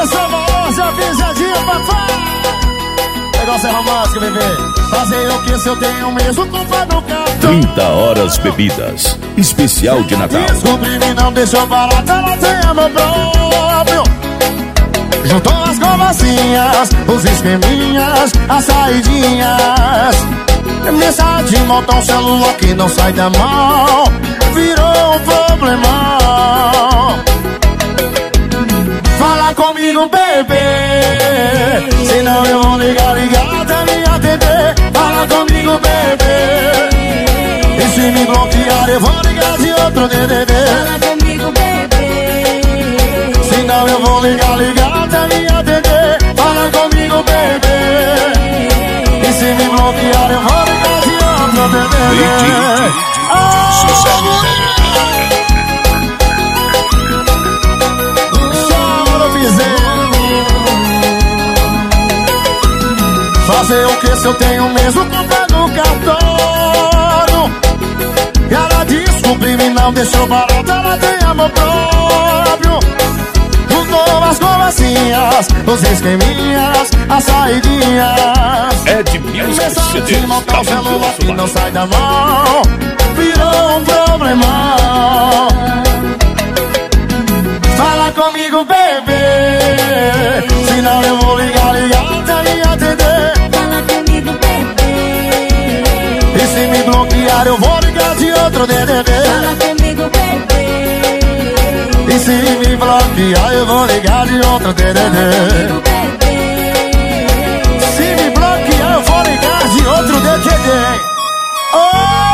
famosa pisadinha, papai. Negócio é romântico, bebê. Fazer o que se eu tenho mesmo culpa no cartão. 30 horas bebidas. Especial de Natal. Descobri-me, não deixou barata, ela tem amor próprio. Juntou as conversinhas, os esqueminhas, as saidinhas. Mensagem de montão, celular que não sai da mão. Virou um problemão. Fala comigo, bebê, senão eu vou ligar até me atender. Fala comigo, bebê, e se me bloquear eu vou ligar de outro DDD. Fala comigo, bebê, senão eu vou ligar até me atender. Fala comigo, bebê, e se me bloquear eu vou ligar de outro DDD. Fazer o que se eu tenho mesmo culpa no cartório. E ela descobriu-me, não deixou barata, ela tem amor próprio. Juntou as conversinhas, os esqueminhas, as saidinhas. É de Music de montar o celular que não sai da mão. Virou um problemão. Fala comigo, bebê, senão eu vou ligar até me atender. fala comigo, bebê, E se me bloquear eu vou ligar de outro DDD. fala comigo, bebê, E se me bloquear eu vou ligar de outro DDD. comigo, bebê, Se me bloquear eu vou ligar de outro DDD. Oh!